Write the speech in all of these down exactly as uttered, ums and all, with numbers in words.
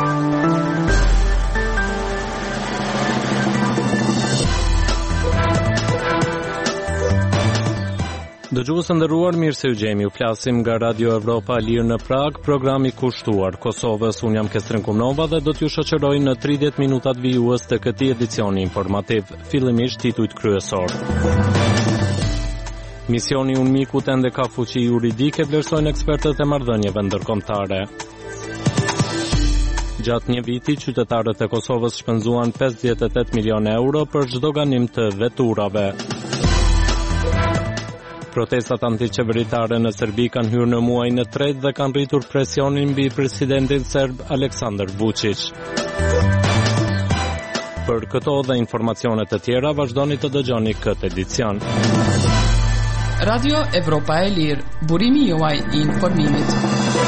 Dëgjues të nderuar, mirë se u gjemi. U flasim nga Radio Evropa e Lirë në Prag, programi kushtuar Kosovës. Unë jam Kestrin Kumnova dhe do t'ju shoqëroj në tridhjetë minutat vijues të këtij edicioni informativ. Fillimisht titujt kryesor. Misioni UNMIK-ut ende ka fuqi juridike, vlerësojnë ekspertët e marrëdhënieve ndërkombëtare. Gjatë një viti, qytetarët e Kosovës shpenzuan pesëdhjetë e tetë milionë euro për çdo ganim të veturave. Protestat antiqeveritare në Serbi kanë hyrë në muajin e tretë dhe kanë rritur presionin mbi presidentin serb Aleksandar Vučić. Për këto dhe informacione të tjera, vazhdoni të dëgjoni këtë edicion. Radio Evropa e Lirë, burimi juaj i informimit.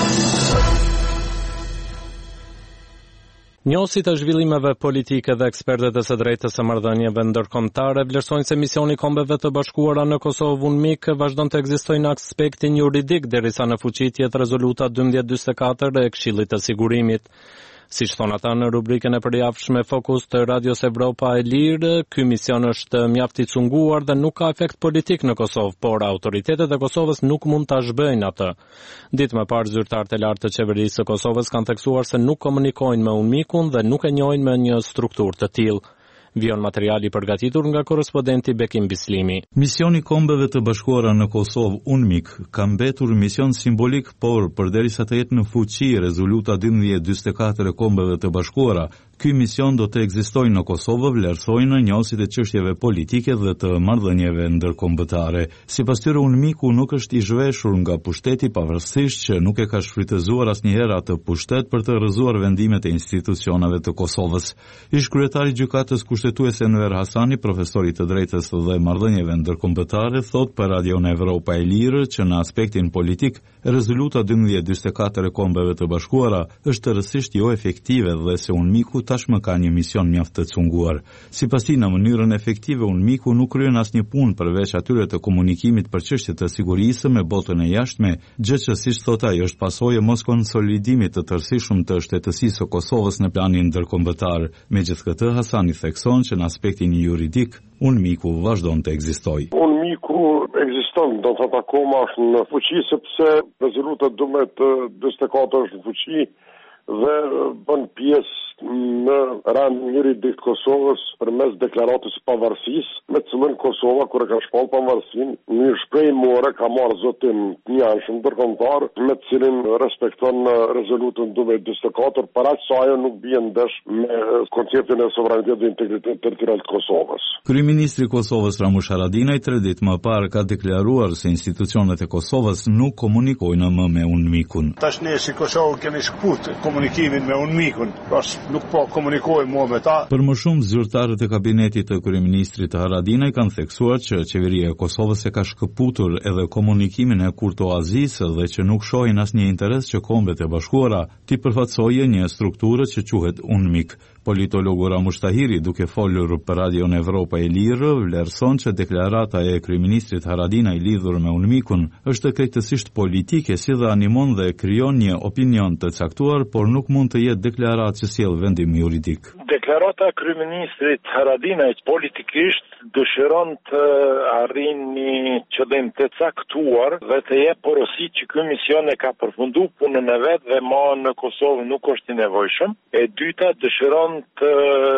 Njësit e zhvillimeve politike dhe ekspertët e së drejtës së marrëdhënieve ndërkombëtare vlerësojnë se misioni i Kombeve të Bashkuara në Kosovë UNMIK vazhdon të ekzistojë në aspektin juridik derisa në fuqi të jetë rezoluta dymbëdhjetë njëzet e katër e Këshillit të Sigurimit. Siç thonë ata në rubrikën e përjavshme Fokus të Radios Evropa e Lirë, ky mision është mjaft i cunguar dhe nuk ka efekt politik në Kosovë, por autoritetet e Kosovës nuk mund ta zhbëjnë atë. Ditë më parë, zyrtarët e lartë të qeverisë së Kosovës kanë theksuar se nuk komunikojnë me UNMIK-un dhe nuk e njohin me një strukturë të tillë. Vion materiali përgatitur nga korrespondenti Bekim Bislimi. Misioni Kombeve të Bashkuara në Kosovë, UNMIK, ka mbetur mision simbolik, por përderisa të jetë në fuqi rezoluta dymbëdhjetë njëzet e katër e Kombeve të Bashkuara, ky mision do të ekzistojë në Kosovë, vlerësojnë njësit e çështjeve politike dhe të marrëdhënieve ndërkombëtare. Sipas tyre, UNMIK-u nuk është i zhveshur nga pushteti, pavarësisht që nuk e ka shfrytëzuar asnjëherë atë pushtet për të rrëzuar vendimet e institucioneve të Kosovës. Ish kryetari i gjykatës kushtetuese Enver Hasani, profesori të drejtës dhe marrëdhënieve ndërkombëtare, thot për Radion Evropa e Lirë që në aspektin politik, rezoluta dymbëdhjetë njëzet e katër e Kombeve të Bashkuara është rësisht jo efektive dhe se UNMIK-u tashmë ka një mision mjaft të cunguar. Sipas tij, në mënyrën efektive UNMIK-u nuk kryen asnjë punë përveç atyre të komunikimit për çështje të sigurisë me botën e jashtme, gjë që siç thot ai është pasojë mos konsolidimit të tërësishëm të shtetësisë së Kosovës në planin ndërkombëtar. Megjithatë, Hasani thekson që në aspektin juridik UNMIK-u vazhdon të ekzistojë. UNMIK-u ekziston, do të thotë akoma është në fuqi sepse rezoluta dymbëdhjetë njëzet e katër është në fuqi dhe bën pjesë në rand juridik të Kosovës përmes deklaratës së pavarësisë, me të cilën Kosova kur e ka shpall pavarësinë, në shprehje ka marrë zotim të njëanshëm ndërkombëtar, me të cilin respekton rezolutën dymbëdhjetë njëzet e katër, para se ajo nuk bie ndesh me konceptin e sovranitetit dhe integritetit territorial të Kosovës. Kryeministri i Kosovës Ramush Haradinaj tre ditë më parë ka deklaruar se institucionet e Kosovës nuk komunikojnë më me UNMIK-un. Tash ne si Kosovë kemi shkput komunikimin me UNMIK-un, pas nuk po komunikojmë më me ta. Për më shumë, zyrtarët e kabinetit të kryeministrit Haradinaj kanë theksuar që qeveria e Kosovës e ka shkëputur edhe komunikimin e kurtoazisë dhe që nuk shohin asnjë interes që Kombet e Bashkuara t'i përfaqësojë një strukturë që quhet UNMIK. Politologu Ramush Tahiri, duke folur për Radion Evropa e Lirë, vlerëson që deklarata e kryeministrit Haradinaj lidhur me UNMIK-un është krejtësisht politike, si dhe animon dhe krijon një opinion të caktuar, por nuk mund të jetë deklaratë që sjell vendim juridik. Deklarata e kryeministrit Haradinaj politikisht dëshiron të arrijë një qëllim të caktuar dhe të jep porosi që ky mision e ka përfunduar punën e vet dhe më në Kosovë nuk është i nevojshëm. E dyta, dëshiron të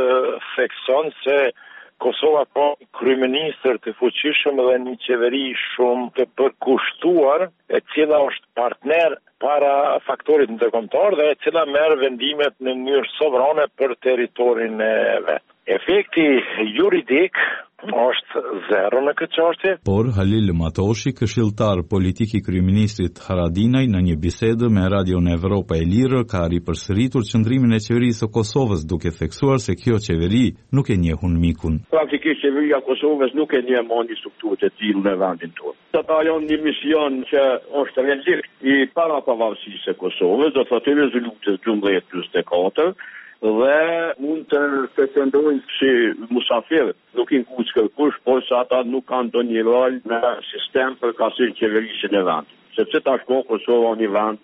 thekson se Kosova ka kryeministër të fuqishëm dhe një qeveri shumë të përkushtuar, e cila është partner para faktorit ndërkombëtar dhe e cila merr vendimet në mënyrë sovrane për territorin e vet. Efekti juridik është zero në këtë çështje. Por Halil Matoshi, këshilltar politik i kryeministrit Haradinaj, në një bisedë me Radion Evropa e Lirë, ka ripërsëritur qëndrimin e qeverisë së Kosovës, duke theksuar se kjo qeveri nuk e njeh UNMIK-un. Praktikisht qeveria e Kosovës nuk e njeh më një strukturë të tillë në vendin tonë. Ata janë një mision që është relikt i parapavarësisë së Kosovës, do të thotë rezolutës dymbëdhjetë njëzet e katër, dhe mund të pretendojnë si musafir, nuk i nkuq kërkush, por se ata nuk kanë ndonjë rol në sistem për kasin qeverisjen e vendit. Sepse tashmë Kosova një vend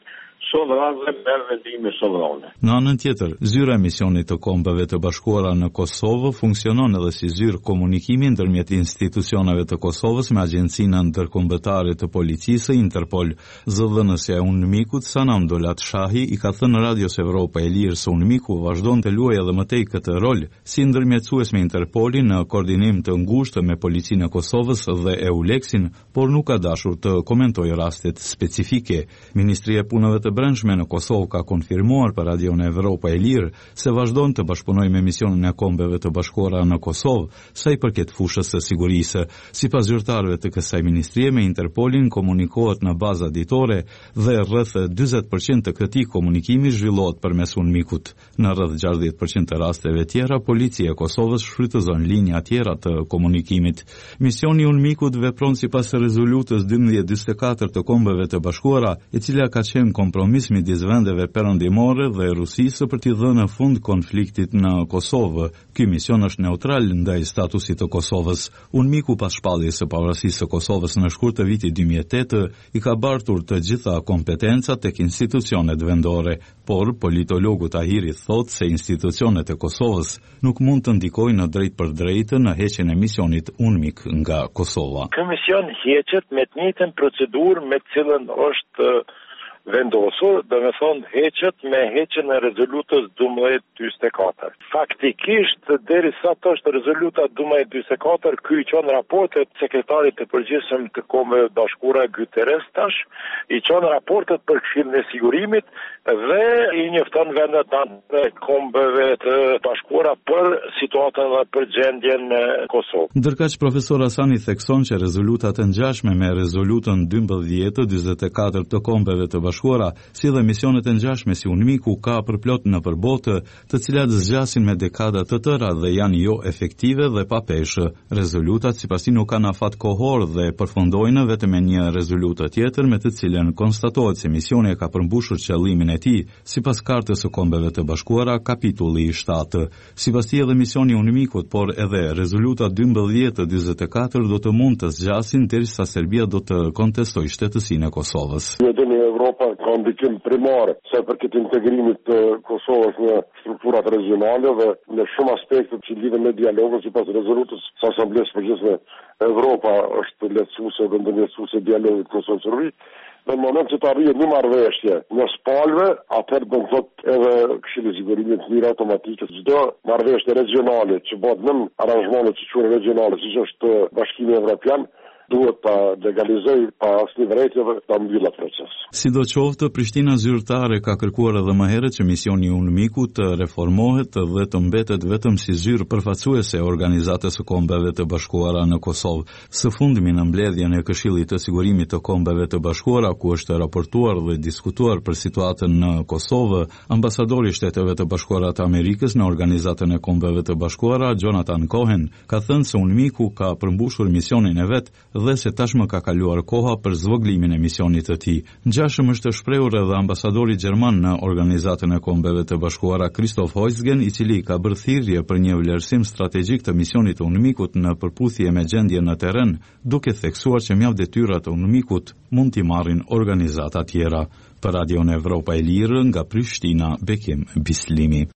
sovran dhe merr vendime sovrane. Në anën tjetër, zyra e misionit të Kombeve të Bashkuara në Kosovë funksionon edhe si zyrë komunikimi ndërmjet institucioneve të Kosovës me Agjencinë Ndërkombëtare të Policisë Interpol. Zëdhënësja e UNMIK-ut Sanam Dolat Shahi i ka thënë Radios Evropa e Lirë se UNMIK-u vazhdon të luajë edhe më tej këtë rol si ndërmjetësues me Interpolin në koordinim të ngushtë me Policinë e Kosovës dhe EULEX-in, por nuk ka dashur të komentojë rastet specifike. Ministria e Punëve të Brendshme në Kosovë ka konfirmuar për Radion Evropa e Lirë se vazhdon të bashkëpunojë me misionin e Kombeve të Bashkuara në Kosovë sa i përket fushës së sigurisë. Sipas zyrtarëve të kësaj ministrie, me Interpolin komunikohet në bazë ditore dhe rreth dyzet përqind të këtij komunikimi zhvillohet përmes UNMIK-ut. Në rreth gjashtëdhjetë përqind të rasteve tjera, policia e Kosovës shfrytëzon linja tjera të komunikimit. Misioni i UNMIK-ut vepron sipas rezolutës dymbëdhjetë dyzet e katër të Kombeve të Bashkuara, e cila ka qenë kompromis midis vendeve perëndimore dhe Rusisë për t'i dhënë fund konfliktit në Kosovë. Ky mision është neutral ndaj statusit të Kosovës. UNMIK-u pas shpalljes së pavarësisë së Kosovës në shkurt të vitit dy mijë e tetë i ka bartur të gjitha kompetencat tek institucionet vendore, por politologu Tahiri thotë se institucionet e Kosovës nuk mund të ndikojnë në drejt për drejtë në heqjen e misionit UNMIK nga Kosova. Ky mision heqet me të njëjtën procedurë me të cilën është vendosur, do me thonë heqet me heqen e rezolutës dymbëdhjetë dyzet e katër. Faktikisht, deri sa të është rezoluta dymbëdhjetë dyzet e katër, ky i qënë raportet sekretarit të përgjithshëm të Kombeve të Bashkuara Guterres tash, i qënë raportet për Këshillin e Sigurimit dhe i njofton vendet të Kombeve të Bashkuara për situatën dhe për gjendjen në Kosovë. Ndërkaq profesor Hasani thekson që rezolutat e ngjashme me rezolutën dymbëdhjetë dyzet e katër të Kombeve të Bashkuara si dhe misionet e ngjashme si UNMIK-u ka përplot në përbotë, të cilat zgjasin me dekada të tëra dhe janë jo efektive dhe pa peshë. Rezolutat sipas tij nuk kanë afat kohor dhe përfundojnë vetëm me një rezolutë tjetër me të cilën konstatohet se misioni e ka përmbushur qëllimin e tij, sipas Kartës së Kombeve të Bashkuara, kapitulli shtatë. Sipas tij edhe misioni i UNMIK-ut, por edhe rezoluta dymbëdhjetë dyzet e katër do të mund të zgjasin derisa Serbia do të kontestojë shtetësinë e Kosovës. Europa ka ndikim primar sa për këtë integrimit të Kosovës në strukturat regionale dhe në shumë aspekte që lidhen me dialogun sipas rezolutës së Asamblesë Përgjithshme. Europa është lehtësuese dhe ndërmjetësuese dialogit Kosovë-Serbi. Në moment që të arrihet një marrëveshje në spalve, atëherë do të thotë edhe Këshilli i Sigurimit të mirë automatike çdo marrëveshje regionale që bëhet në aranzhmente që quhen regionale, siç është Bashkimi Evropian, duhet ta legalizoj pa asnjë vërejtje dhe ta mbyllë proces. Sidoqoftë, Prishtina zyrtare ka kërkuar edhe më herët që misioni i UNMIK-ut të reformohet dhe të mbetet vetëm si zyrë përfaqësuese e Organizatës së Kombeve të Bashkuara në Kosovë. Së fundmi në mbledhjen e Këshillit të Sigurimit të Kombeve të Bashkuara, ku është raportuar dhe diskutuar për situatën në Kosovë, ambasadori i Shteteve të Bashkuara të Amerikës në Organizatën e Kombeve të Bashkuara, Jonathan Cohen, ka thënë se UNMIK-u ka përmbushur misionin e vet dhe se tashmë ka kaluar koha për zvogëlimin e misionit të tij. Ngjashëm është shprehur edhe ambasadori gjerman në Organizatën e Kombeve të Bashkuara, Christoph Heusgen, i cili ka bërë thirrje për një vlerësim strategjik të misionit të UNMIK-ut në përputhje me gjendjen në terren, duke theksuar që mjaft detyrat e UNMIK-ut mund t'i marrin organizata tjera. Për Radion Evropa e Lirë nga Prishtina, Bekim Bislimi.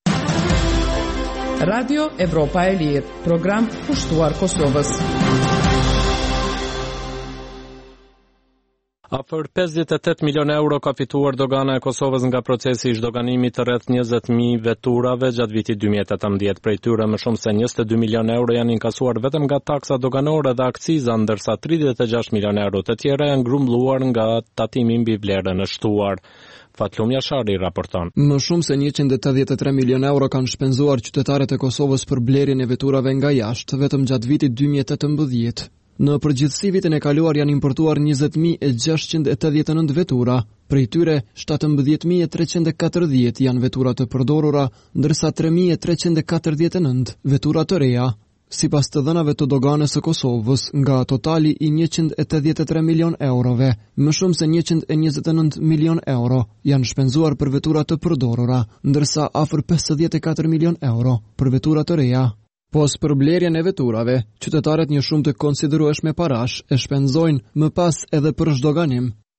Radio Evropa e Lirë, program kushtuar Kosovës. Afër pesëdhjetë e tetë milionë euro ka fituar dogana e Kosovës nga procesi i zhdoganimit të rreth njëzet mijë veturave gjatë vitit dy mijë e tetëmbëdhjetë. Prej tyre më shumë se njëzet e dy milionë euro janë inkasuar vetëm nga taksa doganore dhe akciza, ndërsa tridhjetë e gjashtë milionë euro të tjera janë grumbulluar nga tatimi mbi vlerën e shtuar. Fatlum Jashari raporton. Më shumë se njëqind e tetëdhjetë e tre milionë euro kanë shpenzuar qytetarët e Kosovës për blerjen e veturave nga jashtë vetëm gjatë vitit dy mijë e tetëmbëdhjetë. Në përgjithësi vitin e kaluar janë importuar njëzet mijë e gjashtëqind e tetëdhjetë e nëntë vetura, prej tyre shtatëmbëdhjetë mijë e treqind e katërdhjetë janë vetura të përdorura, ndërsa tre mijë e treqind e katërdhjetë e nëntë vetura të reja. Sipas të dhënave të doganes së Kosovës, nga totali i njëqind e tetëdhjetë e tre milion eurove, më shumë se njëqind e njëzet e nëntë milion euro janë shpenzuar për vetura të përdorura, ndërsa afër pesëdhjetë e katër milion euro për vetura të reja. Pos për blerjen e veturave, qytetarët një shumë të konsiderueshme parash e shpenzojnë më pas edhe për zhdoganim.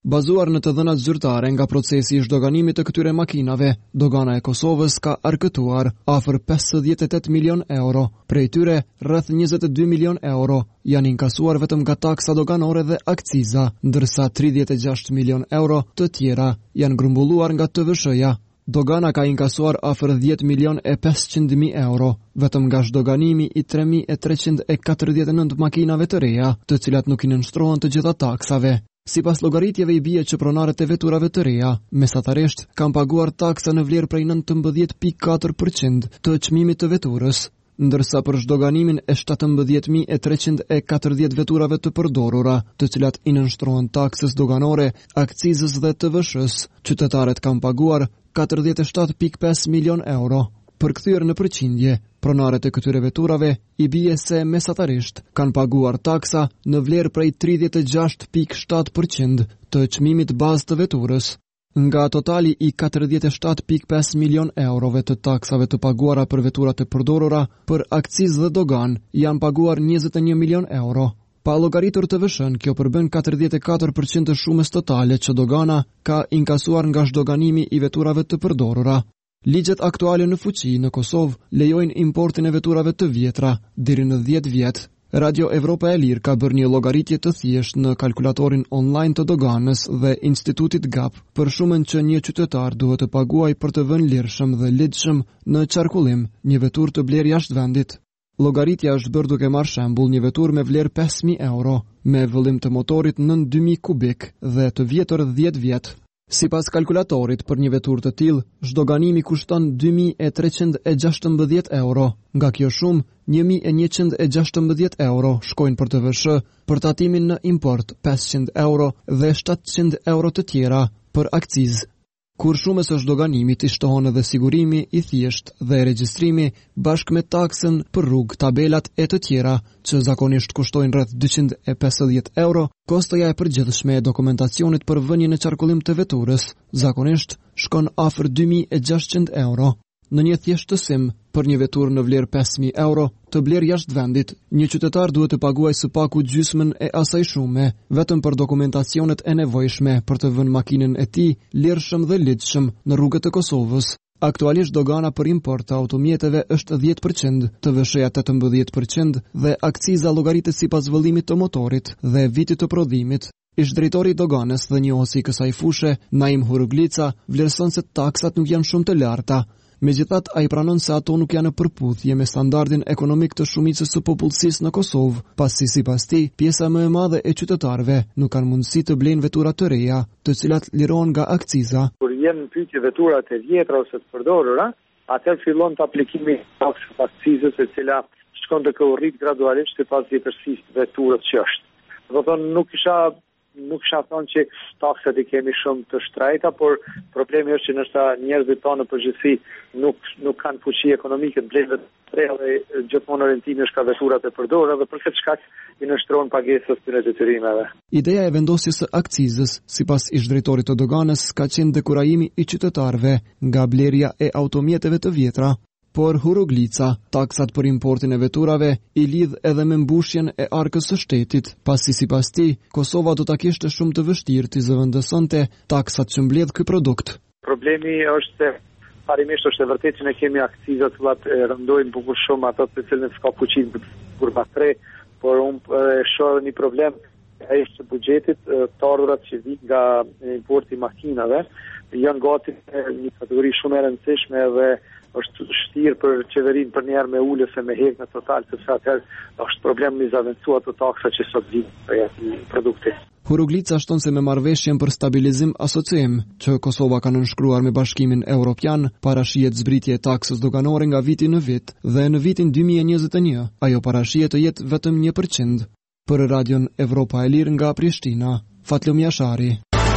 Bazuar në të dhënat zyrtare nga procesi i zhdoganimit të këtyre makinave, dogana e Kosovës ka arkëtuar afër pesëdhjetë e tetë milion euro. Prej tyre, rreth njëzet e dy milion euro janë inkasuar vetëm nga taksa doganore dhe akciza, ndërsa tridhjetë e gjashtë milion euro të tjera janë grumbulluar nga T V S-ja. Dogana ka inkasuar afër dhjetë milion e pesëqind mijë euro, vetëm nga zhdoganimi i tre mijë e treqind e katërdhjetë e nëntë makinave të reja, të cilat nuk i nënshtrohen të gjitha taksave. Sipas llogaritjeve i bie që pronarët e veturave të reja, mesatarisht, kanë paguar taksa në vlerë prej nëntëmbëdhjetë pikë katër përqind të çmimit të veturës, ndërsa për zhdoganimin e shtatëmbëdhjetë mijë e treqind e katërdhjetë veturave të përdorura, të cilat i nënshtrohen taksës doganore, akcizës dhe T V S-s, qytetarët kanë paguar katërdhjetë e shtatë pikë pesë milion euro. Përkthyer në përqindje, pronarët e këtyre veturave i bie se mesatarisht kanë paguar taksa në vlerë prej tridhjetë e gjashtë pikë shtatë përqind të çmimit bazë të veturës. Nga totali i katërdhjetë e shtatë pikë pesë milion eurove të taksave të paguara për veturat e përdorura, për akcizë dhe dogan janë paguar njëzet e një milion euro. Pa llogaritur T V S-n, kjo përbën katërdhjetë e katër përqind të shumës totale që dogana ka inkasuar nga zhdoganimi i veturave të përdorura. Ligjet aktuale në fuqi në Kosovë lejojnë importin e veturave të vjetra deri në dhjetë vjet. Radio Evropa e Lirë ka bërë një llogaritje të thjeshtë në kalkulatorin online të doganës dhe Institutit G A P për shumën që një qytetar duhet të paguajë për të vënë lirshëm dhe lidhshëm në qarkullim një veturë të blerë jashtë vendit. Llogaritja është bërë duke marrë shembull një veturë me vlerë pesë mijë euro, me vëllim të motorit nën dy mijë kubik dhe të vjetër dhjetë vjet. Sipas kalkulatorit, për një veturë të tillë, zhdoganimi kushton dy mijë e treqind e gjashtëmbëdhjetë euro. Nga kjo shumë, një mijë e njëqind e gjashtëmbëdhjetë euro shkojnë për T V S, për tatimin në import pesëqind euro dhe shtatëqind euro të tjera për akcizë. Kur shumës së zhdoganimit i shtohen edhe sigurimi i thjesht dhe regjistrimi bashkë me taksën për rrugë, tabelat e të tjera, që zakonisht kushtojnë rreth dyqind e pesëdhjetë euro, kostoja e përgjithshme e dokumentacionit për vënien në qarkullim të veturës zakonisht shkon afër dy mijë e gjashtëqind euro. Në një thjeshtësim, për një veturë në vlerë pesë mijë euro, të blerë jashtë vendit, një qytetar duhet të paguajë së paku gjysmën e asaj shume, vetëm për dokumentacionet e nevojshme për të vënë makinën e tij lirshëm dhe lidhshëm në rrugët e Kosovës. Aktualisht dogana për import të automjeteve është dhjetë përqind, T V S-ja tetëmbëdhjetë përqind dhe akciza llogaritet sipas vëllimit të motorit dhe vitit të prodhimit. Ish drejtori i doganës dhe njohësi i kësaj fushë, Naim Huruglica, vlerëson se taksat nuk janë shumë të larta. Megjithatë, ai pranon se ato nuk janë në përputhje me standardin ekonomik të shumicës së popullsisë në Kosovë, pasi sipas tij, pjesa më e madhe e qytetarëve nuk kanë mundësi të blejnë vetura të reja, të cilat lirohen nga akciza. Kur janë pyetje veturat e vjetra ose të përdorura, atëherë fillon të aplikimi i taksës akcizës, e cila shkon duke u rrit gradualisht sipas vjetërsisë të veturës që është. Do të thonë nuk isha nuk kisha thonë që taksat i kemi shumë të shtrejta, por problemi është që nështë njerëzit tonë në përgjithësi nuk, nuk kanë fuqi ekonomike të blejnë të reja dhe gjithmonë orientimi është ka veturat e përdorura dhe për këtë shkak i nështrohen pagesës të detyrimeve. Ideja e vendosjes së akcizës, sipas ish drejtorit të doganës, ka qenë dekurajimi i qytetarëve nga blerja e automjeteve të vjetra. Por Huruglica, taksat për importin e veturave i lidh edhe me mbushjen e arkës së shtetit, pasi sipas tij, Kosova do ta kishte shumë të vështirë të zëvendësonte taksat që mbledh ky produkt. Problemi është se parimisht është e vërtetë që ne kemi akciza të cilat rëndojnë bukur shumë ato të cilën s'ka fuqi kur batre, por unë shoh një problem ai është buxhetit, të ardhurat që vijnë nga importi i makinave janë gati një kategori shumë e rëndësishme dhe është shtirë për qeverinë për njerë me ullë se me hek në total, sepse atëherë është problem me zavendësua të taksa që sot vijnë për atë produkti. Huruglica shton se me marrëveshjen për stabilizim asociem, që Kosova ka nënshkruar me Bashkimin Evropian, parashihet zbritje e taksës doganore nga viti në vit dhe në vitin dy mijë e njëzet e një, ajo parashihet të jetë vetëm një përqind. Për Radion Evropa e Lirë nga Prishtina, Fatlum Jashari.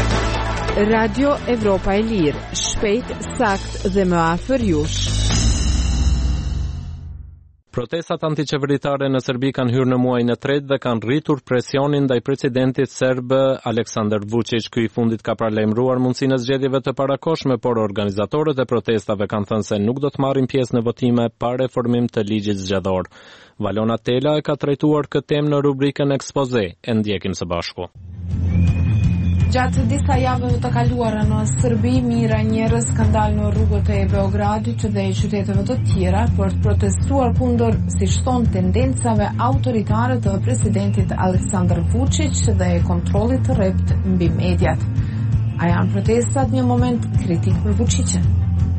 Radio Evropa e Lirë, shpejt, sakt dhe më afër jush. Protestat antiqeveritare në Serbi kanë hyrë në muajin e tretë dhe kanë rritur presionin ndaj presidentit serb Aleksandar Vučić. Ky i fundit ka paralajmëruar mundësinë e zgjedhjeve të parakohshme, por organizatorët e protestave kanë thënë se nuk do të marrin pjesë në votime pa reformim të ligjit zgjedhor. Valona Tela e ka trajtuar këtë temë në rubrikën Ekspoze. E ndjekim së bashku. Gjatë disa javëve të kaluara në Serbi, mijëra njerëz kanë dalë në rrugët e Beogradit dhe qyteteve të tjera për të protestuar kundër, siç thon, tendencave autoritare të presidentit Aleksandar Vučić dhe kontrollit të rrept mbi mediat. A janë protestat një moment kritik për Vučićin?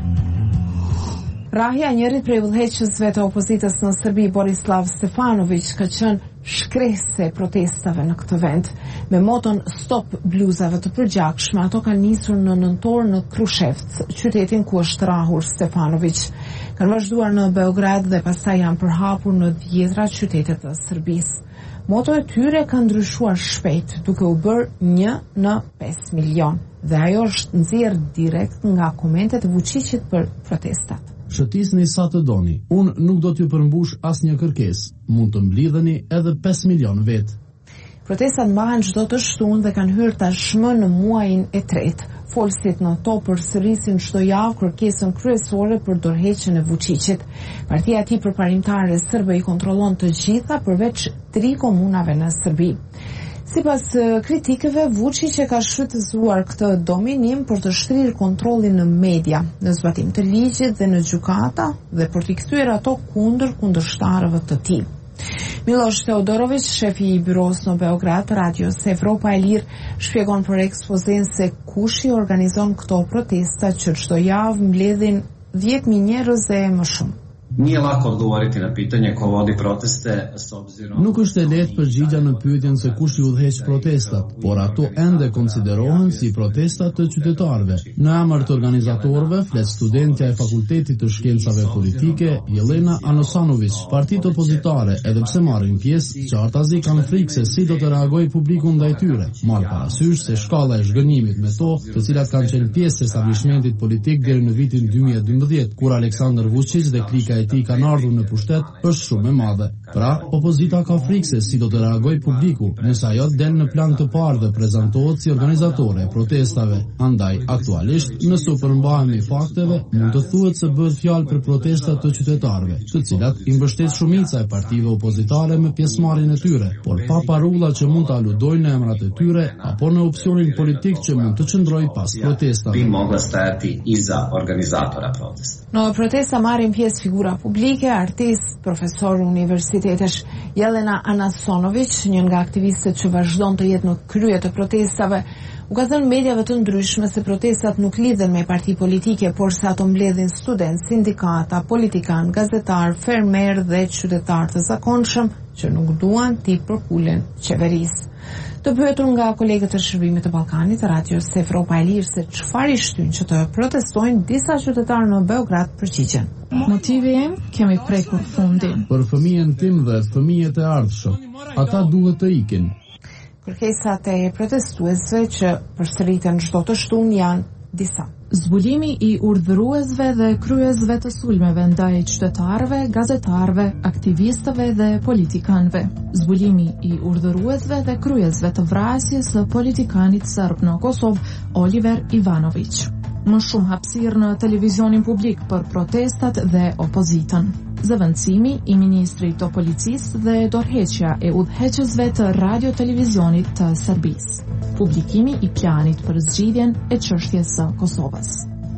Rahja njërit prej udhëheqësve të opozitës në Serbi, Borislav Stefanović, ka qenë shkrese e protestave në këtë vend. Me moton Stop bluzave të përgjakshme, ato kanë nisur në nëntor në Krushevc, qytetin ku është rahur Stefanović. Kanë vazhduar në Beograd dhe pastaj janë përhapur në dhjetra qytete të Serbisë. Moto e tyre ka ndryshuar shpejt, duke u bërë një në pesë milion. Dhe ajo është nxjerrë direkt nga komentet e Vučićit për protestat. Shëtisni sa të doni, unë nuk do t'ju përmbush as një kërkes, mund të mblidheni edhe pesë milion vetë. Protestat mbahen çdo të shtunë dhe kanë hyrë tashmë në muajin e tretë. Folësit në to përsërisin çdo javë kërkesën kryesore për dorëheqjen e Vučićit. Partia e tij përparimtare serbe i kontrollon të gjitha përveç tri komunave në Serbi. Sipas kritikëve, Vučić e ka shfrytëzuar këtë dominim për të shtrirë kontrollin në media, në zbatim të ligjit dhe në gjykata dhe për t'i kthyer ato kundër kundërshtarëve të tij. Miloš Teodorović, shefi i byros në Beograd, radios Evropa e Lirë, shpjegon për ekspozen se kush i organizon këto protesta që çdo javë mbledhin dhjetë mijë njerëz dhe më shumë. Nije lako odgovoriti na pitanje ko vodi proteste s obzirom. Nuk është e lehtë përgjigja në pyetjen se kush i udhëheq protestat, por ato ende konsiderohen si protesta të qytetarëve. Në emër të organizatorëve flet studentja e Fakultetit të Shkencave Politike, Jelena Anosanović. Partitë opozitare, edhe pse marrin pjesë, qartazi kanë frikë se si do të reagojë publiku ndaj tyre. Marr parasysh se shkalla e zhgënjimit me to, të cilat kanë qenë pjesë e establishmentit politik deri në vitin dy mijë e dymbëdhjetë, kur Aleksandar Vučić dhe klika e tij kanë ardhur në pushtet, është shumë e madhe. Pra, opozita ka frikë se si do të reagojë publiku, nëse ajo del në plan të parë dhe prezantohet si organizatore e protestave. Andaj, aktualisht, nëse u përmbahemi fakteve, mund të thuhet se bëhet fjalë për protesta të qytetarëve, të cilat i mbështet shumica e partive opozitare me pjesëmarrjen e tyre, por pa parulla që mund të aludojnë në emrat e tyre apo në opsionin politik që mund të qëndrojë pas protestave. Bi mogla stajati iza organizatora protesta. Në protesta marrin pjesë figura publike, artist, profesor universitetesh. Jelena Anasonović, një nga aktivistët që vazhdon të jetë në krye të protestave, u ka thënë mediave të ndryshme se protestat nuk lidhen me parti politike, por se ato mbledhin student, sindikata, politikan, gazetar, fermer dhe qytetar të zakonshëm që nuk duan t'i përkulen qeverisë. Të pyetur nga kolegët e Shërbimit të Ballkanit, radios Evropa e Lirë se çfarë i shtyn që të protestojnë, disa qytetarë në Beograd përgjigjen. Motivi im kemi prekur fundin. Për fëmijën tim dhe fëmijët e ardhshëm, ata duhet të ikin. Kërkesat e protestuesve që përsëriten çdo të shtunë janë disa. Zbulimi i urdhëruesve dhe kryesve të sulmeve ndaj qytetarëve, gazetarëve, aktivistëve dhe politikanëve. Zbulimi i urdhëruesve dhe kryesve të vrasjes së politikanit serb në Kosovë, Oliver Ivanović. Më shumë hapësirë në televizionin publik për protestat dhe opozitën. Zëvendësimi i ministrit të policisë dhe dorëheqja e udhëheqësve të radio-televizionit të Serbisë. Publikimi i planit për zgjidhjen e çështjes së Kosovës.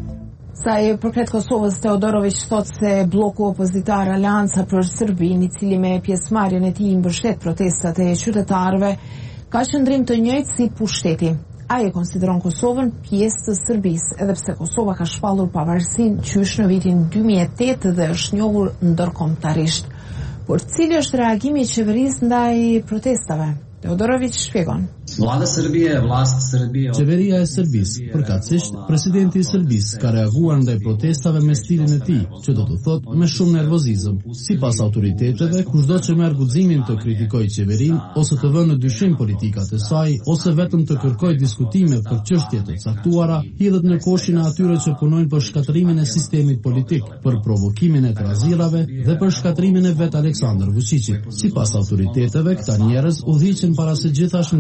Sa i përket Kosovës, Teodorović thot se bloku opozitar Alianca për Serbinë, i cili me pjesëmarrjen e tij mbështet protestat e qytetarëve, ka qëndrim të njëjtë si pushteti. Ai e konsideron Kosovën pjesë të Serbisë, edhe pse Kosova ka shpallur pavarësinë qysh në vitin dy mijë e tetë dhe është njohur ndërkombëtarisht. Por cili është reagimi i qeverisë ndaj protestave? Teodorović shpjegon. Vlada Serbije, vlast Serbije. Qeveria e Serbisë, përkatësisht presidenti i Serbisë ka reaguar ndaj protestave me stilin e tij, që do të thotë me shumë nervozizëm. Sipas autoriteteve, kushdo që merr guximin të kritikojë qeverinë ose të vënë në dyshim politikat e saj, ose vetëm të kërkojë diskutime për çështje të caktuara, hidhet në koshin e atyre që punojnë për shkatrimin e sistemit politik, për provokimin e trazirave dhe për shkatrimin e vet Aleksandar Vučićit. Sipas autoriteteve, këta njerëz udhëhiqen para së gjithash nga urrejtja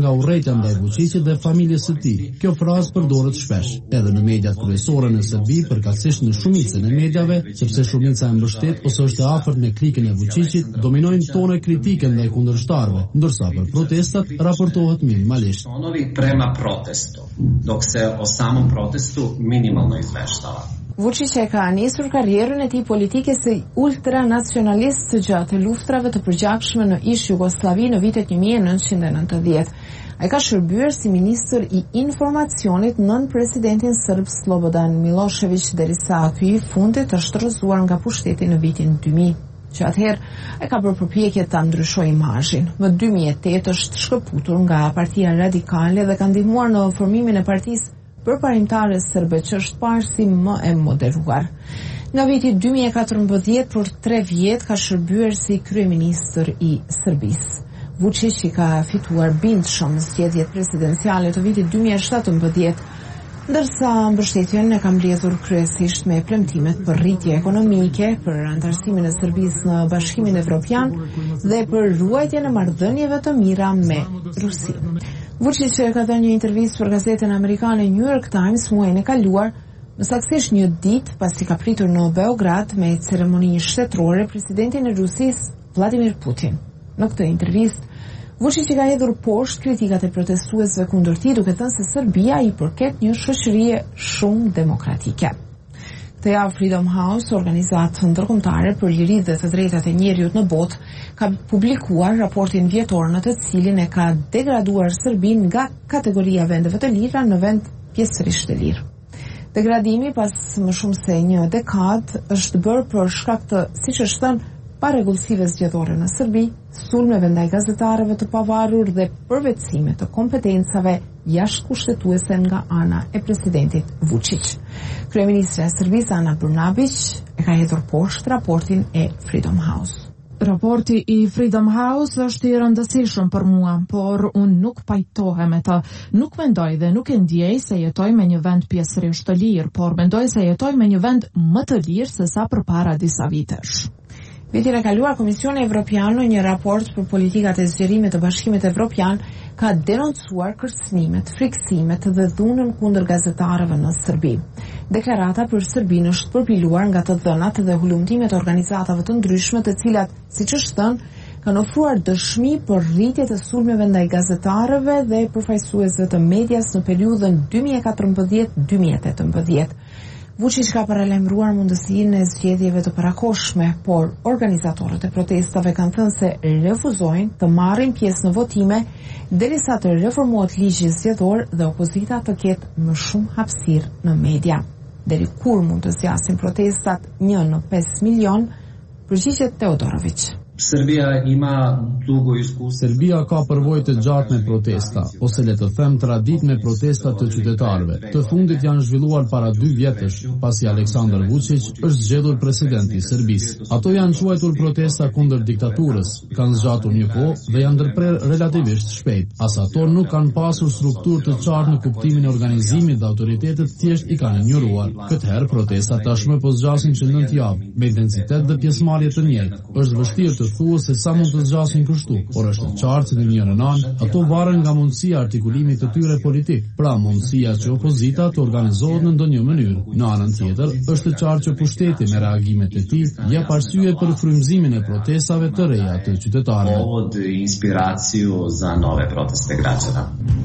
drejta ndaj Vučićit dhe familjes së tij. Kjo frazë përdoret shpesh, edhe në mediat kryesore në Serbi, përkatësisht në shumicën e mediave, sepse shumica e mbështet ose është e afërt me klikën e Vučićit, dominojnë tone kritike ndaj kundërshtarëve, ndërsa për protestat raportohet minimalisht. Tonovi prema protestu, dok se o samom protestu minimalno izveštava. Vučić e ka nisur karrierën e tij politike si ultranacionalist gjatë luftrave të përgjakshme në ish Jugosllavi në vitet një mijë e nëntëqind e nëntëdhjetë. Ai ka shërbyer si ministër i informacionit nën presidentin serb Slobodan Milošević derisa ky i fundit është rrëzuar nga pushteti në vitin dy mijë. Që atëherë e ka bërë përpjekje ta ndryshojë imazhin. Më dy mijë e tetë është shkëputur nga Partia Radikale dhe ka ndihmuar në formimin e partisë përparimtare serbe që është parë si më e moderuar. Nga viti dy mijë e katërmbëdhjetë për tre vjet ka shërbyer si kryeministër i Serbisë. Vučić i ka fituar bindshëm zgjedhjet presidenciale të vitit dy mijë e shtatëmbëdhjetë, ndërsa mbështetjen e ka mbledhur kryesisht me premtimet për rritje ekonomike, për antarësimin e Serbisë në Bashkimin Evropian dhe për ruajtjen e marrëdhënieve të mira me Rusinë. Vučić ka dhënë një intervistë për gazetën amerikane New York Times muajin e kaluar, në saktësisht një ditë pasi ka pritur në Beograd me ceremoni shtetërore presidentin e Rusisë Vladimir Putin. Në këtë intervistë, Vučić ka hedhur poshtë kritikat e protestuesve kundër tij, duke thënë se Serbia i përket një shoqërie shumë demokratike. Këtë javë Freedom House, organizatë ndërkombëtare për liri dhe të drejtat e njerëzit në botë, ka publikuar raportin vjetor në të cilin e ka degraduar Serbinë nga kategoria vendeve të lira në vend pjesërisht të lirë. Degradimi pas më shumë se një dekadë është bërë për shkak të, siç është thënë, parregullsive zgjedhore në Serbi, sulmeve ndaj gazetarëve të pavarur dhe përvetësime të kompetencave jashtëkushtetuese nga ana e presidentit Vučić. Kryeministra e Serbisë Ana Brnabić e ka hedhur poshtë raportin e Freedom House. Raporti i Freedom House është i rëndësishëm për mua, por unë nuk pajtohem me të. Nuk mendoj dhe nuk e ndjej se jetoj me një vend pjesërisht të lirë, por mendoj se jetoj me një vend më të lirë se sa përpara disa vitesh. Vitin e kaluar, Komisioni Evropian në një raport për politikat e zgjerimit të Bashkimit Evropian ka denoncuar kërcënimet, friksimet dhe dhunën kundër gazetarëve në Serbi. Deklarata për Serbinë është përpiluar nga të dhënat dhe hulumtimet e organizatave të ndryshme, të cilat, siç është thënë, kanë ofruar dëshmi për rritje të sulmeve ndaj gazetarëve dhe përfaqësuesve të medias në periudhën dy mijë e katërmbëdhjetë deri në dy mijë e tetëmbëdhjetë. Vučić ka paralajmëruar mundësinë e zgjedhjeve të parakohshme, por organizatorët e protestave kanë thënë se refuzojnë të marrin pjesë në votime derisa të reformohet ligji zgjedhor dhe opozita të ketë më shumë hapësirë në media. Deri kur mund të zgjasin protestat një në pesë milion? Përgjigjet Teodorović. Serbia ima dugo iskustvo. Serbia ka përvojë të gjatë me protesta, ose le të them traditë me protesta të qytetarëve. Të fundit janë zhvilluar para dy vjetësh, pasi Aleksandar Vučić është zgjedhur presidenti i Serbisë. Ato janë quajtur protesta kundër diktaturës, kanë zgjatur një kohë dhe janë ndërprer relativisht shpejt. As ato nuk kanë pasur strukturë të qartë në kuptimin e organizimit dhe autoritetet thjesht i kanë injoruar. Këtë herë protestat tashmë po zgjasin që nëntë javë, me intensitet dhe pjesëmarrje të njëjtë. Është vështirë të thuhet se sa mund të zgjasin kështu, por është qartë se në një anë ato varen nga mundësia e artikulimit të tyre politik, pra mundësia që opozita të organizohet në ndonjë mënyrë. Në anën tjetër, është qartë që pushteti me reagimet e tij jep arsye për frymëzimin e protestave të reja të qytetarëve. Od inspiraciju za nove proteste građana.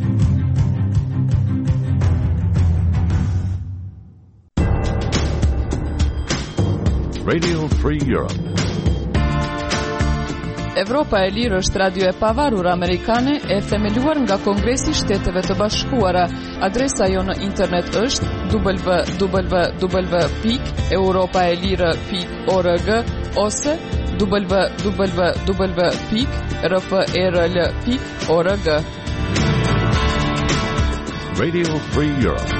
Radio Free Europe. Evropa e Lirë është radio e pavarur amerikane e themeluar nga Kongresi i Shteteve të Bashkuara. Adresa jo në internet është w w w pikë europaelire pikë org ose w w w pikë r f e r l pikë org. Radio Free Europe.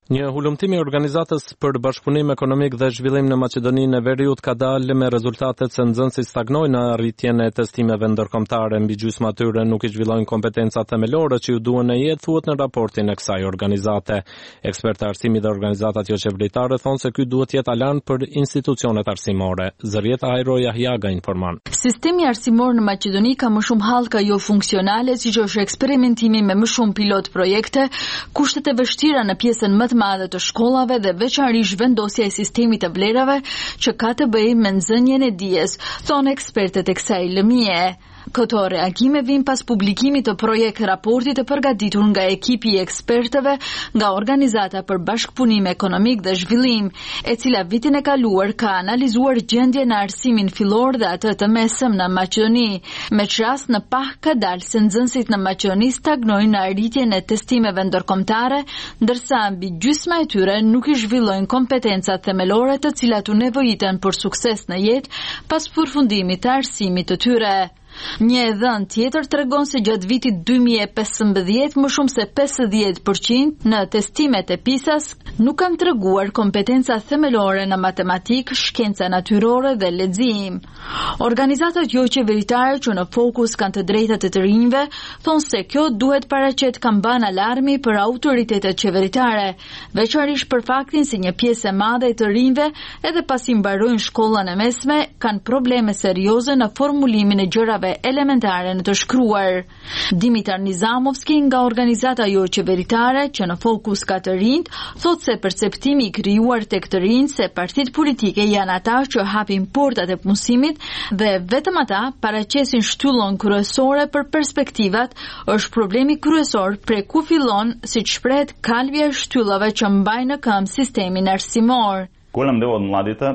Një hulumtim i organizatës për bashkëpunim ekonomik dhe zhvillim në Maqedoninë e Veriut ka dalë me rezultatet se nxënësit stagnojnë në arritjen e testimeve ndërkombëtare, mbi gjysma tyre nuk i zhvillojnë kompetencat themelore që ju duhen në jetë, thuhet në raportin e kësaj organizate. Ekspertë arsimi dhe organizatat jo qeveritare thonë se ky duhet jetë alarm për institucionet arsimore. Zërieta Hajro Jahjaga informon. Sistemi arsimor në Maqedoni ka më shumë hallka jo funksionale, siç është eksperimentimi me më shumë pilot projekte, kushtet e vështira në pjesën më të madhe të shkollave dhe veçanërisht vendosja e sistemit të vlerave që ka të bëjë me nxënjen e dijes, thonë ekspertët e kësaj lëmie. Këto reagime vijnë pas publikimit të projekt raportit të përgatitur nga ekipi i ekspertëve nga Organizata për Bashkëpunim Ekonomik dhe Zhvillim, e cila vitin e kaluar ka analizuar gjendjen në arsimin fillor dhe atë të mesëm në Maqedoni. Me çast në pah ka dalë se nxënësit në Maqedoni stagnojnë në arritjen e testimeve ndërkombëtare, ndërsa mbi gjysma e tyre nuk i zhvillojnë kompetencat themelore të cilat u nevojiten për sukses në jetë pas përfundimit të arsimit të tyre. Një dhënë tjetër tregon se gjatë vitit dy mijë e pesëmbëdhjetë më shumë se pesëdhjetë përqind në testimet e PISA-s nuk kanë treguar kompetenca themelore në matematikë, shkenca natyrore dhe lexim. Organizatat jo qeveritare që në fokus kanë të drejtat e të rinjve thonë se kjo duhet paraqet kamban alarmi për autoritetet qeveritare, veçanërisht për faktin se një pjesë e madhe e të rinjve, edhe pasi mbarojnë shkollën e mesme, kanë probleme serioze në formulimin e gjërave elementare në të shkruar. Dimitar Nizamovski nga organizata jo qeveritare që në fokus ka të rinjt, thot se perceptimi i krijuar tek të rinjt se partitë politike janë ata që hapin portat e punësimit dhe vetëm ata paraqesin shtyllën kryesore për perspektivat, është problemi kryesor prej ku fillon, siç shprehet, kalvja e shtyllave që mbajnë në këmbë sistemin arsimor. Голем дел од младите,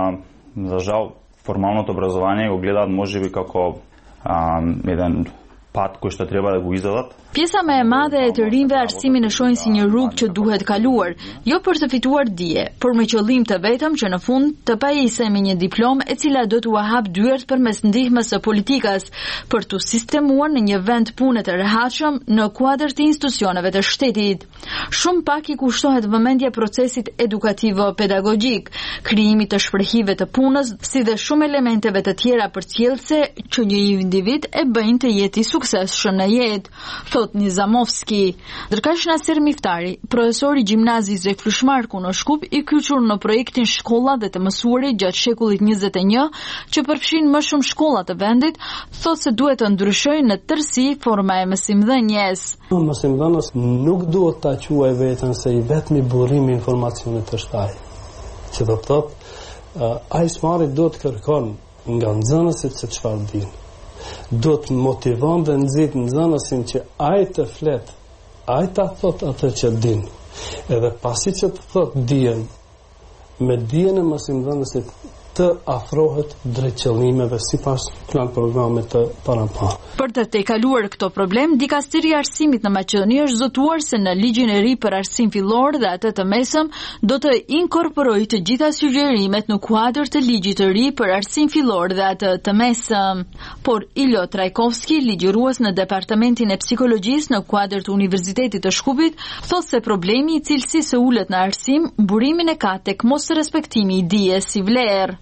за жал, формалното образование го гледаат можеби како а, еден пат кој што треба да го изедат. Pjesa më e madhe e të rinjve arsimin e shohin si një rrugë që duhet kaluar, jo për të fituar dije, por me qëllim të vetëm që në fund të pajisë me një diplomë e cila do t'u hap dyert përmes ndihmës së politikës për t'u sistemuar në një vend pune të rehatshëm në kuadër të institucioneve të shtetit. Shumë pak i kushtohet vëmendje procesit edukativo-pedagogjik, krijimit të shprehive të punës, si dhe shumë elementeve të tjera përcjellëse që një individ e bëjnë të jetë i suksesshëm në jetë. Nizamovski. Ndërkësh Nasir Miftari, profesor i gjimnazisë Zek Flushmarku në Shkup, i kyçur në projektin Shkolla dhe të mësuarit gjatë shekullit njëzet e një, që përfshin më shumë shkolla të vendit, thotë se duhet të ndryshojë në tërësi forma e mësimdhënies. Mësimdhënës nuk duhet ta quajë veten se i vetmi burrim i informacionit është ai. Që do të thotë, ai smari duhet kërkon nga nxënësit se çfarë dinë. Do të motivon dhe nxit nxënësin që ai të flet, ai ta thot atë që din. Edhe pasi që të thot dijen, me dijen e mësimdhënësit të afrohet drejt qëllimeve sipas plan programit të paraparë. Për të tejkaluar këto problem, Dikasteri i Arsimit në Maqedoni është zotuar se në ligjin e ri për arsim fillor dhe atë të mesëm do të inkorporojë të gjitha sugjerimet në kuadër të ligjit të ri për arsim fillor dhe atë të mesëm. Por Ilo Trajkovski, ligjërues në Departamentin e Psikologjisë në kuadër të Universitetit të Shkupit, thotë se problemi i cilësisë së ulët në arsim burimin e ka tek mos respektimi i dijes si vlerë.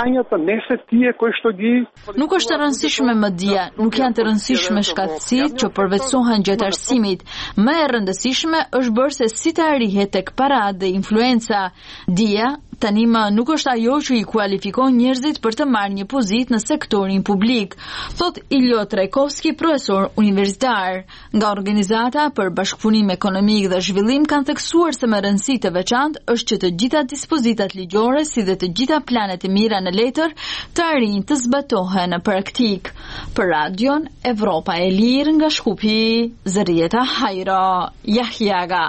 Nuk është e rëndësishme më dia, nuk janë të rëndësishme shkatësitë që përvetësohen gjatë arsimit. Më e rëndësishme është bërë se si të arrihet tek paratë dhe influenca. Dia tani më nuk është ajo që i kualifikon njerëzit për të marrë një pozitë në sektorin publik, thot Iljo Trajkovski, profesor universitar. Nga Organizata për Bashkëpunim Ekonomik dhe Zhvillim kanë theksuar se më rëndësi të veçantë është që të gjitha dispozitat ligjore si dhe të gjitha planet e mira në letër të arrijnë të zbatohen në praktik. Për Radion Evropa e Lirë nga Shkupi, Zërieta Hajro Jahjaga.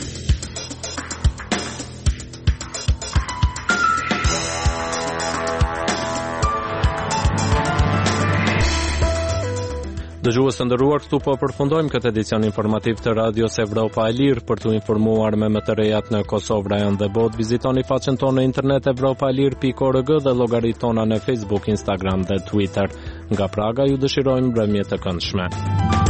Dëgjues të nderuar, këtu po përfundojmë këtë edicion informativ të Radios Evropa e Lirë. Për të informuar me më të rejat në Kosovë, rajon dhe botë, vizitoni faqen tonë në internet evropa e lirë pikë org dhe llogaritë tona në Facebook, Instagram dhe Twitter. Nga Praga ju dëshirojmë mbrëmje të këndshme.